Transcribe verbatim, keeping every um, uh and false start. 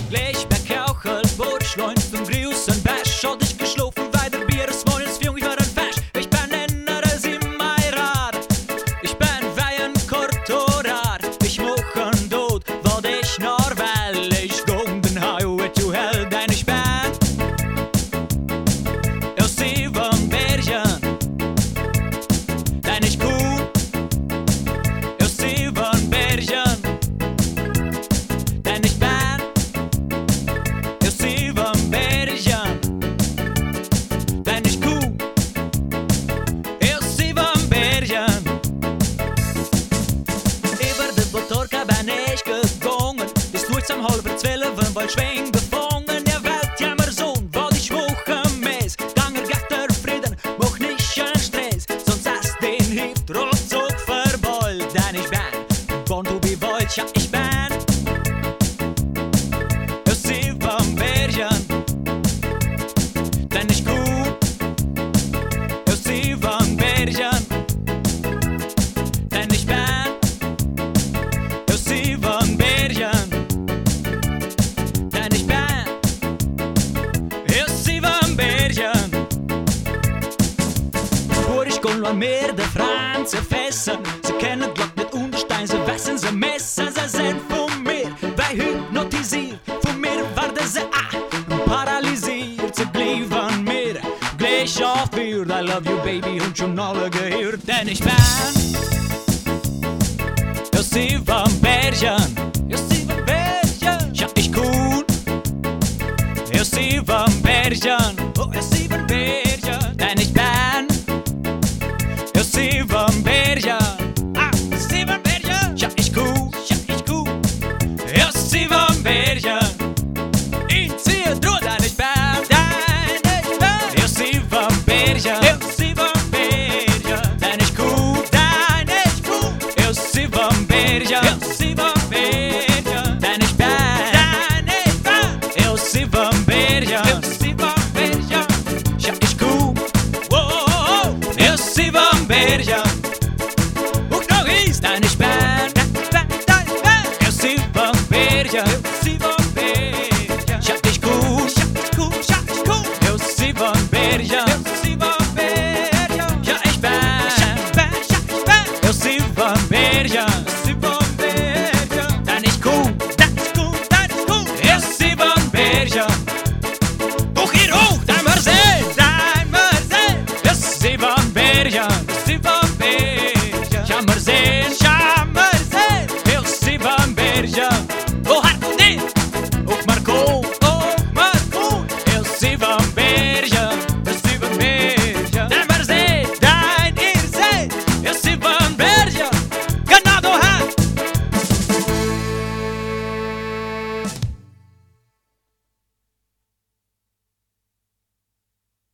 Gleich bekauchelt, wurde schleunst vom Grius und Bash. Hat ich geschlafen, weil der Bier ist voll ins Fjung, ich war ein Fasch. Ich bin inner als in mein Rad. Ich bin wie ein Kortorar. Ich mach ein Tod, wat ich noch will. Ich gang den Highway to Hell, denn ich bin aus sieben Bergen. Denn ich komm aus sieben Bergen. Denn ich bin aus sieben Bergen. Denn ich komm aus sieben Bergen. Über de Botorka bin ich gegangen. Bis nachts um halb zwölf, weil Schwing gefangen. Ja, Welt, ja, mer Sohn, wat ich woche mes. Ganger gatter Frieden, mach nicht einen Stress. Sonst hast den Hieb ruckzuck verbeult. Denn ich bin, born to be wild, ja, ich bin aus sieben Bergen. Denn ich komm aus sieben Bergen. Denn ich bin aus sieben Bergen. Denn ich bin aus sieben Bergen. Vor ich kann an mir de Franzen fessen. Sie kennen Gott nicht Unterstein, sie wissen, sie messen. Sie sind von mir, bei hypnotisiert. Von mir werden sie ah, paralysiert. Sie blieben mir gleich auf mir. I love you baby und schon alle gehört. Denn ich bin aus sieben Bergen. Aus sieben Bergen. Ja, ich cool aus sieben Bergen.